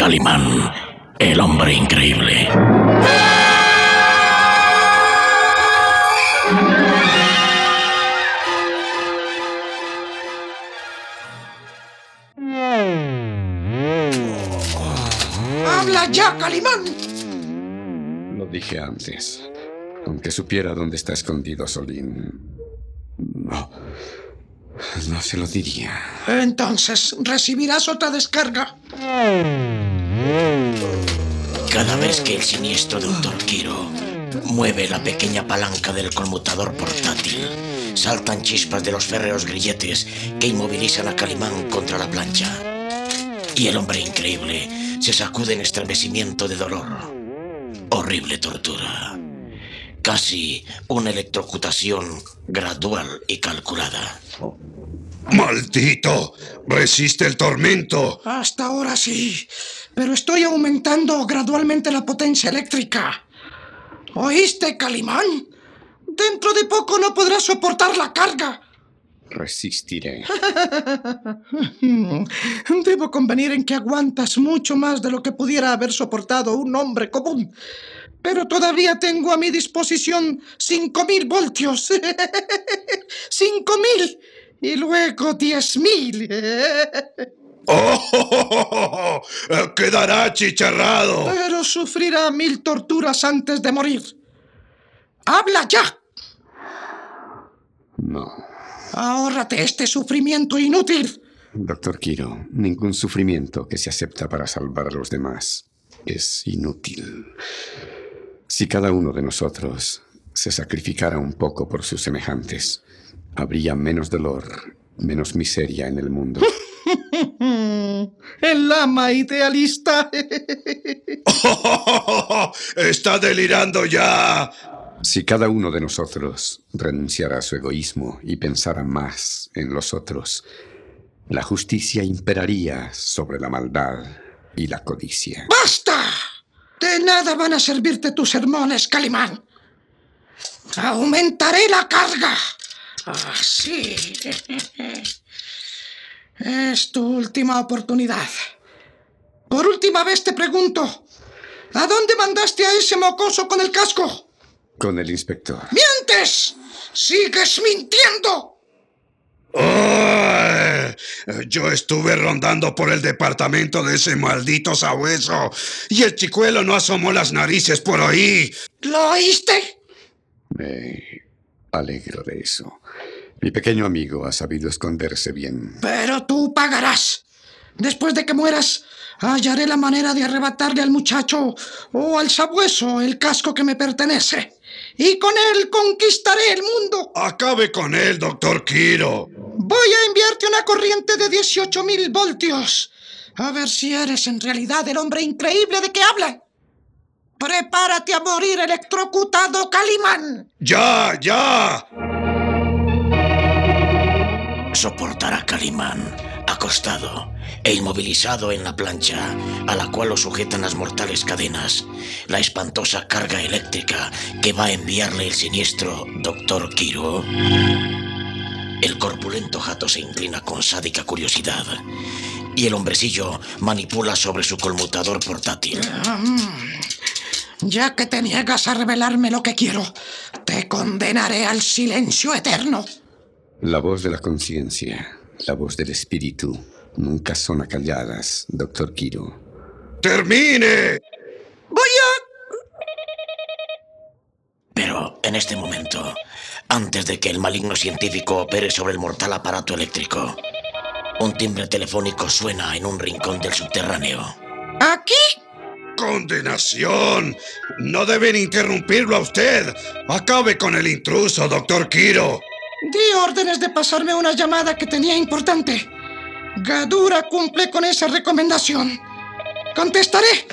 Calimán, el hombre increíble. ¡Habla ya, Calimán! Lo dije antes. Aunque supiera dónde está escondido Solín, no se lo diría. Entonces, recibirás otra descarga. Cada vez que el siniestro Dr. Quiro mueve la pequeña palanca del conmutador portátil, saltan chispas de los férreos grilletes que inmovilizan a Calimán contra la plancha. Y el hombre increíble se sacude en estremecimiento de dolor. Horrible tortura. Casi una electrocutación gradual y calculada. ¡Maldito! ¡Resiste el tormento! Hasta ahora sí, pero estoy aumentando gradualmente la potencia eléctrica. ¿Oíste, Calimán? Dentro de poco no podrás soportar la carga. Resistiré. Debo convenir en que aguantas mucho más de lo que pudiera haber soportado un hombre común. Pero todavía tengo a mi disposición 5.000 voltios. 5.000 y luego 10.000. ¡Oh! ¡Quedará chicharrado! Pero sufrirá 1.000 torturas antes de morir. ¡Habla ya! No. Ahórrate este sufrimiento inútil. Dr. Quiro, ningún sufrimiento que se acepta para salvar a los demás es inútil. Si cada uno de nosotros se sacrificara un poco por sus semejantes, habría menos dolor, menos miseria en el mundo. El ama idealista. ¡Oh! ¡Está delirando ya! Si cada uno de nosotros renunciara a su egoísmo y pensara más en los otros, la justicia imperaría sobre la maldad y la codicia. ¡Basta! De nada van a servirte tus sermones, Calimán. Aumentaré la carga. Así. Es tu última oportunidad. Por última vez te pregunto, ¿a dónde mandaste a ese mocoso con el casco? Con el inspector. ¡Mientes! ¡Sigues mintiendo! ¡Oh! Yo estuve rondando por el departamento de ese maldito sabueso y el chicuelo no asomó las narices por ahí. ¿Lo oíste? Me alegro de eso. Mi pequeño amigo ha sabido esconderse bien. Pero tú pagarás. Después de que mueras, hallaré la manera de arrebatarle al muchacho o al sabueso el casco que me pertenece. Y con él conquistaré el mundo. Acabe con él, Dr. Quiro. Voy a enviarte una corriente de 18.000 voltios. A ver si eres en realidad el hombre increíble de que hablan. Prepárate a morir electrocutado, Calimán. ¡Ya, ya! Soportará Calimán, acostado e inmovilizado en la plancha a la cual lo sujetan las mortales cadenas, la espantosa carga eléctrica que va a enviarle el siniestro Dr. Quiro. El corpulento jato se inclina con sádica curiosidad y el hombrecillo manipula sobre su conmutador portátil. Ya que te niegas a revelarme lo que quiero, te condenaré al silencio eterno. La voz de la conciencia, la voz del espíritu, nunca son acalladas, Dr. Quiro. ¡Termine! Voy a... Pero en este momento, antes de que el maligno científico opere sobre el mortal aparato eléctrico, un timbre telefónico suena en un rincón del subterráneo. ¿Aquí? ¡Condenación! No deben interrumpirlo a usted. Acabe con el intruso, Dr. Quiro. Di órdenes de pasarme una llamada que tenía importante. Gadura cumple con esa recomendación. Contestaré.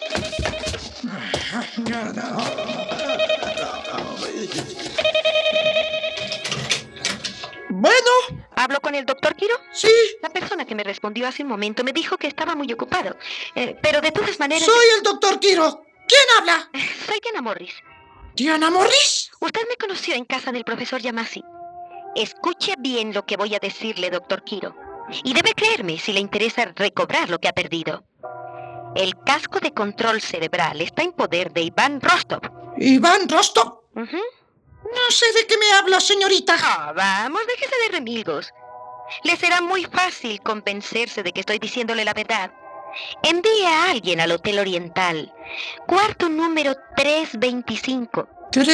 Bueno. ¿Hablo con el doctor Quiro? Sí. La persona que me respondió hace un momento me dijo que estaba muy ocupado. Pero de todas maneras... Soy el doctor Quiro. ¿Quién habla? Soy Diana Morris. ¿Diana Morris? Usted me conoció en casa del profesor Yamasi. Escuche bien lo que voy a decirle, doctor Quiro. Y debe creerme si le interesa recobrar lo que ha perdido. El casco de control cerebral está en poder de Iván Rostov. ¿Iván Rostov? Ujú. No sé de qué me habla, señorita. Ah, vamos, déjese de remilgos. Le será muy fácil convencerse de que estoy diciéndole la verdad. Envíe a alguien al Hotel Oriental. Cuarto número 325.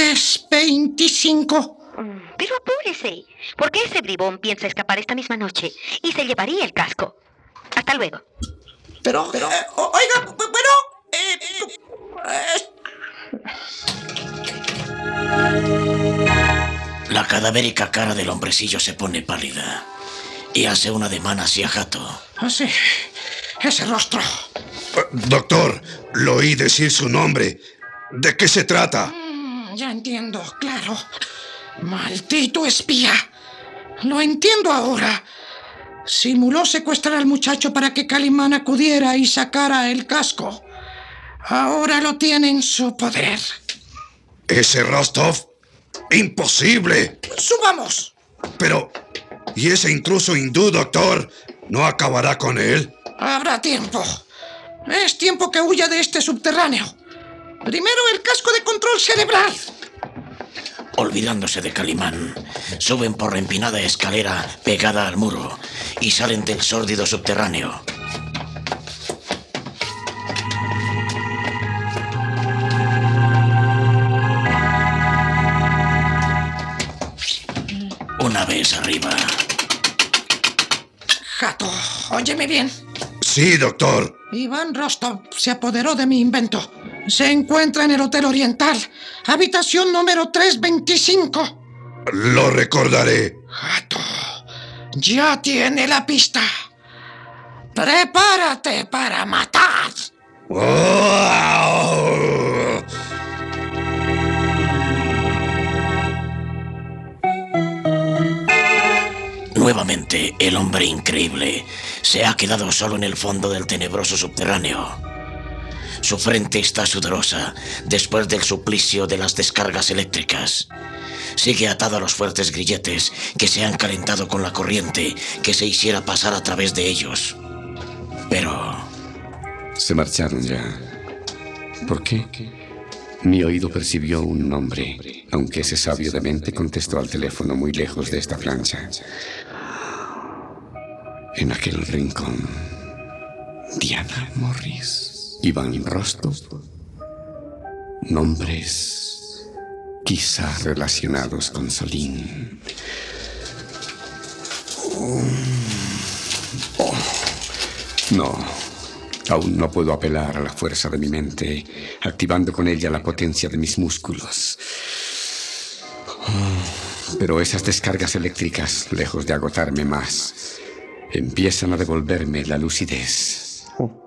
325. Pero apúrese, porque ese bribón piensa escapar esta misma noche y se llevaría el casco. Hasta luego. Pero, oiga, bueno, La cadavérica cara del hombrecillo se pone pálida y hace un ademán hacia Hato. sí, ese rostro. Doctor, lo oí decir su nombre. ¿De qué se trata? Ya entiendo, claro. Maldito espía. Lo entiendo ahora. Simuló secuestrar al muchacho para que Calimán acudiera y sacara el casco. Ahora lo tiene en su poder. ¿Ese Rostov? ¡Imposible! ¡Subamos! Pero, ¿y ese intruso hindú, doctor? ¿No acabará con él? Habrá tiempo. Es tiempo que huya de este subterráneo. Primero el casco de control cerebral. Olvidándose de Calimán, suben por la empinada escalera pegada al muro y salen del sórdido subterráneo. Una vez arriba. Hato, óyeme bien. Sí, doctor. Iván Rostov se apoderó de mi invento. Se encuentra en el Hotel Oriental, habitación número 325. Lo recordaré. Hato, ya tiene la pista. Prepárate para matar. ¡Oh! Nuevamente, el hombre increíble se ha quedado solo en el fondo del tenebroso subterráneo. Su frente está sudorosa después del suplicio de las descargas eléctricas. Sigue atado a los fuertes grilletes que se han calentado con la corriente que se hiciera pasar a través de ellos. Pero... Se marcharon ya. ¿Por qué? Mi oído percibió un nombre, aunque ese sabio de mente contestó al teléfono muy lejos de esta plancha. En aquel rincón, Diana Morris, Iván Rostov, nombres quizá relacionados con Solín. No, aún no puedo apelar a la fuerza de mi mente, activando con ella la potencia de mis músculos. Pero esas descargas eléctricas, lejos de agotarme más, empiezan a devolverme la lucidez.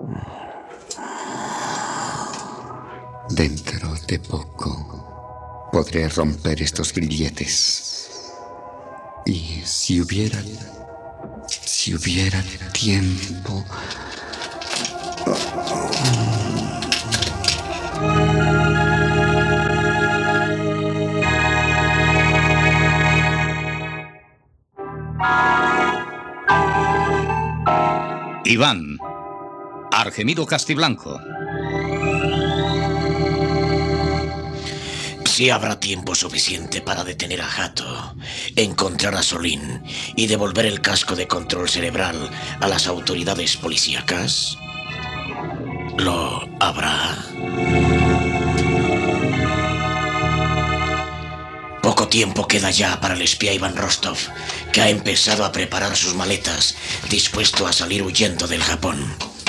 Dentro de poco podré romper estos grilletes. Y si hubiera tiempo... Iván, Argemido Castiblanco. sí habrá tiempo suficiente para detener a Hato, encontrar a Solín y devolver el casco de control cerebral a las autoridades policíacas. ¿Lo habrá? Poco tiempo queda ya para el espía Iván Rostov, que ha empezado a preparar sus maletas, dispuesto a salir huyendo del Japón.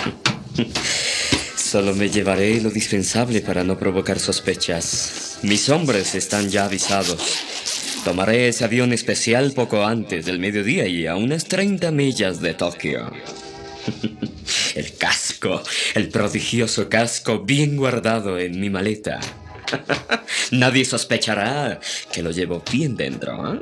Solo me llevaré lo dispensable para no provocar sospechas. Mis hombres están ya avisados. Tomaré ese avión especial poco antes del mediodía y a unas 30 millas de Tokio. El casco, el prodigioso casco bien guardado en mi maleta. Nadie sospechará que lo llevo bien dentro, ¿eh?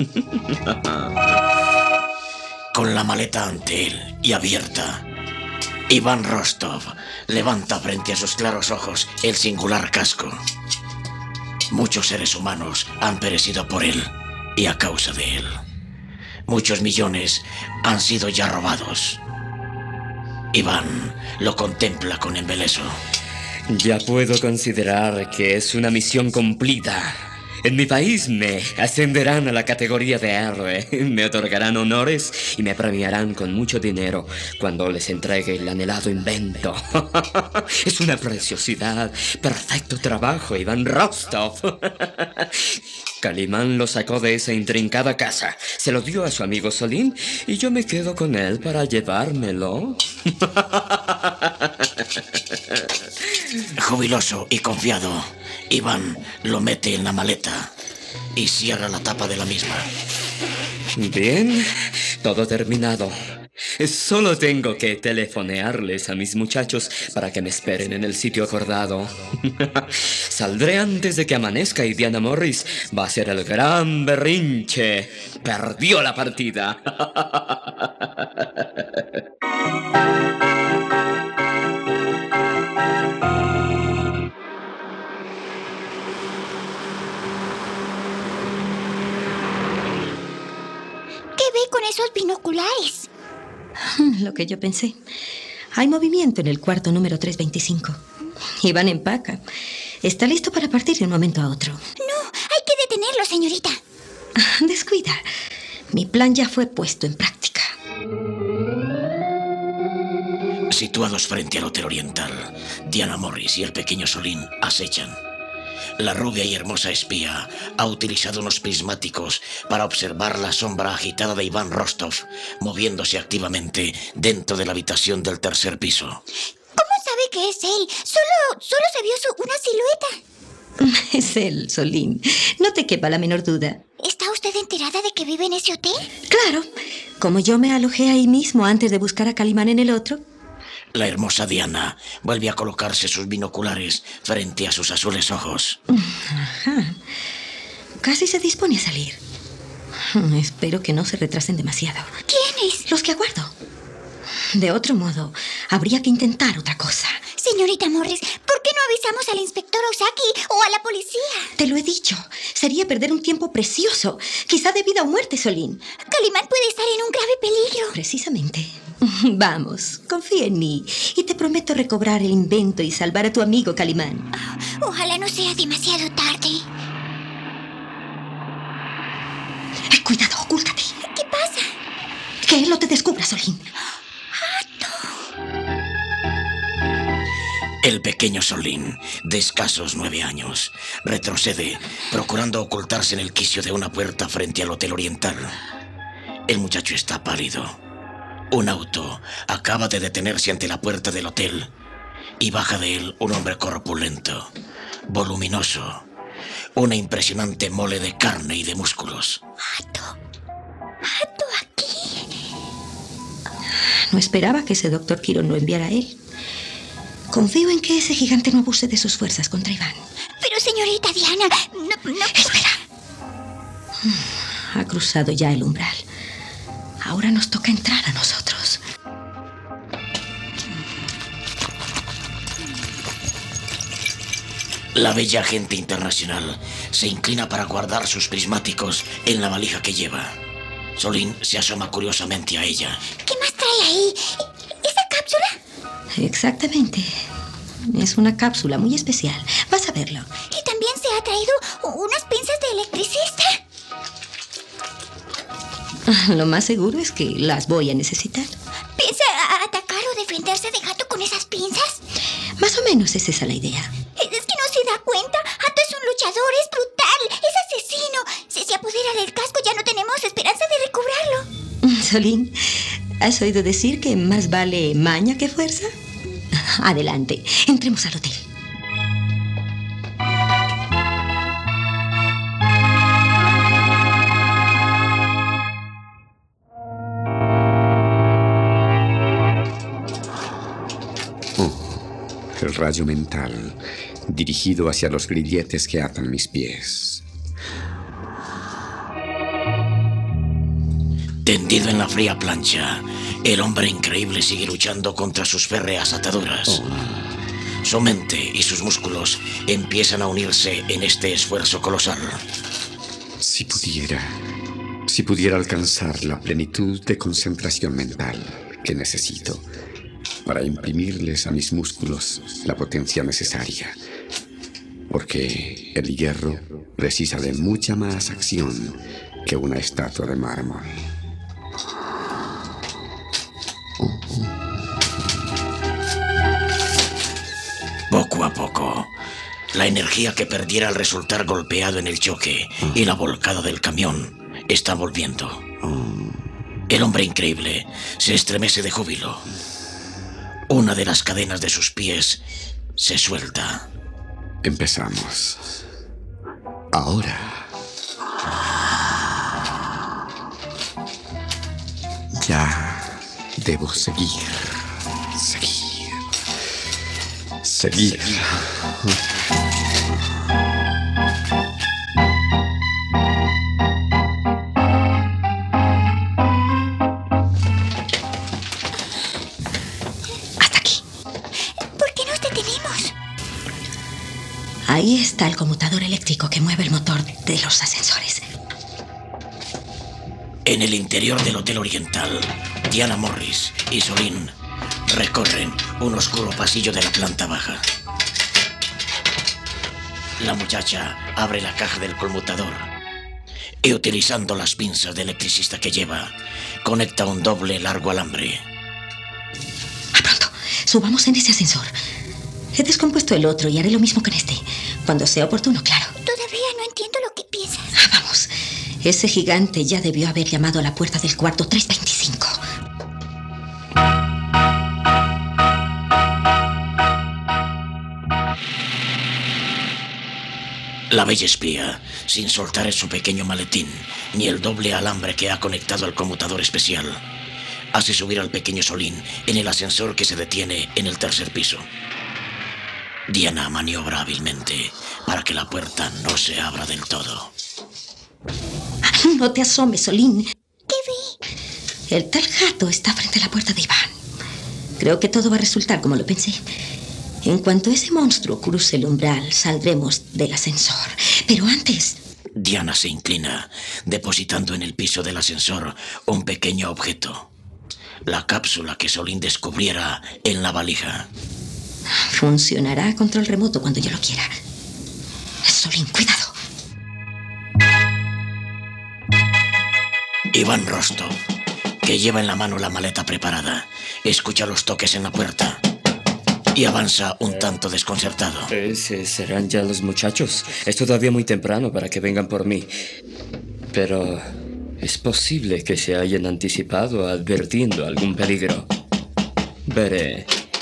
Con la maleta ante él y abierta, Iván Rostov levanta frente a sus claros ojos el singular casco. Muchos seres humanos han perecido por él y a causa de él. Muchos millones han sido ya robados. Iván lo contempla con embeleso. Ya puedo considerar que es una misión cumplida. En mi país me ascenderán a la categoría de héroe, me otorgarán honores y me premiarán con mucho dinero cuando les entregue el anhelado invento. Es una preciosidad. Perfecto trabajo, Iván Rostov. Calimán lo sacó de esa intrincada casa, se lo dio a su amigo Solín y yo me quedo con él para llevármelo. Jubiloso y confiado, Iván lo mete en la maleta y cierra la tapa de la misma. Bien, todo terminado. Solo tengo que telefonearles a mis muchachos para que me esperen en el sitio acordado. Saldré antes de que amanezca y Diana Morris va a hacer el gran berrinche. Perdió la partida. ¿Qué ve con esos binoculares? Lo que yo pensé. Hay movimiento en el cuarto número 325. Iván empaca. Está listo para partir de un momento a otro. No, hay que detenerlo, señorita. Descuida. Mi plan ya fue puesto en práctica. Situados frente al Hotel Oriental, Diana Morris y el pequeño Solín acechan. La rubia y hermosa espía ha utilizado unos prismáticos para observar la sombra agitada de Iván Rostov, moviéndose activamente dentro de la habitación del tercer piso. ¿Cómo sabe que es él? Solo se vio una silueta. Es él, Solín. No te quepa la menor duda. ¿Está usted enterada de que vive en ese hotel? Claro. Como yo me alojé ahí mismo antes de buscar a Calimán en el otro. La hermosa Diana vuelve a colocarse sus binoculares frente a sus azules ojos. Ajá. Casi se dispone a salir. Espero que no se retrasen demasiado. ¿Quiénes? Los que aguardo. De otro modo, habría que intentar otra cosa. Señorita Morris, ¿por qué no avisamos al inspector Osaki o a la policía? Te lo he dicho. Sería perder un tiempo precioso. Quizá de vida o muerte, Solín. Calimán puede estar en un grave peligro. Precisamente. Vamos, confía en mí. Y te prometo recobrar el invento y salvar a tu amigo Calimán. Ojalá no sea demasiado tarde. Cuidado, ocúltate. ¿Qué pasa? Que él no te descubra, Solín. El pequeño Solín, de escasos 9 años, retrocede, procurando ocultarse en el quicio de una puerta frente al Hotel Oriental. El muchacho está pálido. Un auto acaba de detenerse ante la puerta del hotel y baja de él un hombre corpulento, voluminoso, una impresionante mole de carne y de músculos. ¡Hato aquí! No esperaba que ese doctor Quiro no enviara a él. Confío en que ese gigante no abuse de sus fuerzas contra Iván. Pero, señorita Diana, no... Espera. Ha cruzado ya el umbral. Ahora nos toca entrar a nosotros. La bella agente internacional se inclina para guardar sus prismáticos en la valija que lleva. Solín se asoma curiosamente a ella. ¿Qué más trae ahí? ¿Esa cápsula? Exactamente. Es una cápsula muy especial. Vas a verlo. Y también se ha traído unas pinzas de electricista. Lo más seguro es que las voy a necesitar. ¿Piensa atacar o defenderse de Hato con esas pinzas? Más o menos es esa la idea. Es que no se da cuenta. Hato es un luchador, es brutal, es asesino. Si se apodera del casco ya no tenemos esperanza de recobrarlo. Solín, ¿has oído decir que más vale maña que fuerza? Adelante, entremos al hotel. El rayo mental, dirigido hacia los grilletes que atan mis pies. Tendido en la fría plancha, el hombre increíble sigue luchando contra sus férreas ataduras. Su mente y sus músculos empiezan a unirse en este esfuerzo colosal. Si pudiera alcanzar la plenitud de concentración mental que necesito, para imprimirles a mis músculos la potencia necesaria. Porque el hierro precisa de mucha más acción que una estatua de mármol. Poco a poco, la energía que perdiera al resultar golpeado en el choque y la volcada del camión está volviendo. El hombre increíble se estremece de júbilo. Una de las cadenas de sus pies se suelta. Empezamos. Ahora. Ya debo seguir. Hasta aquí. ¿Por qué nos detenemos? Ahí está el conmutador eléctrico que mueve el motor de los ascensores. En el interior del Hotel Oriental, Diana Morris y Solín recorren un oscuro pasillo de la planta baja. La muchacha abre la caja del conmutador y, utilizando las pinzas de electricista que lleva, conecta un doble largo alambre. Pronto, subamos en ese ascensor. He descompuesto el otro y haré lo mismo con este. Cuando sea oportuno, claro. Todavía no entiendo lo que piensas. Vamos. Ese gigante ya debió haber llamado a la puerta del cuarto 325. La bella espía, sin soltar su pequeño maletín ni el doble alambre que ha conectado al conmutador especial, hace subir al pequeño Solín en el ascensor que se detiene en el tercer piso. Diana maniobra hábilmente para que la puerta no se abra del todo. No te asomes, Solín. ¿Qué vi? El tal Hato está frente a la puerta de Iván. Creo que todo va a resultar como lo pensé. En cuanto ese monstruo cruce el umbral, saldremos del ascensor. Pero antes... Diana se inclina, depositando en el piso del ascensor un pequeño objeto. La cápsula que Solín descubriera en la valija. Funcionará a control remoto cuando yo lo quiera. Solín, cuidado. Iván Rostov, que lleva en la mano la maleta preparada, escucha los toques en la puerta y avanza un tanto desconcertado. ¿Serán ya los muchachos? Es todavía muy temprano para que vengan por mí. Pero es posible que se hayan anticipado advirtiendo algún peligro. Veré.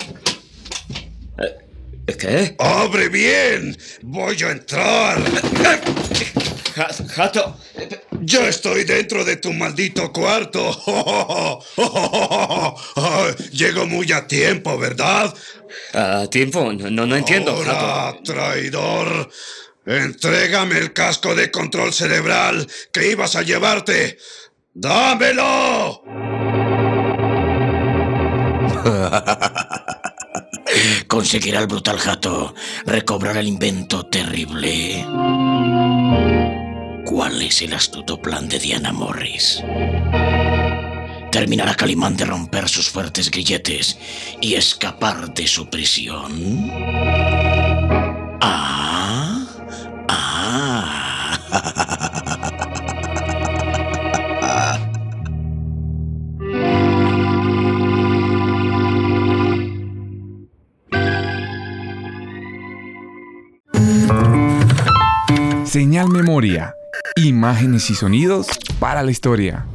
¿Qué? ¡Abre bien! ¡Voy a entrar! ¡Hato! ¡Ya estoy dentro de tu maldito cuarto! Llego muy a tiempo, ¿verdad? ¿A tiempo? No entiendo, Ahora, Hato. traidor. Entrégame el casco de control cerebral que ibas a llevarte. ¡Dámelo! ¿Conseguirá el brutal Hato recobrar el invento terrible? ¿Cuál es el astuto plan de Diana Morris? ¿Terminará Calimán de romper sus fuertes grilletes y escapar de su prisión? Señal Memoria. Imágenes y sonidos para la historia.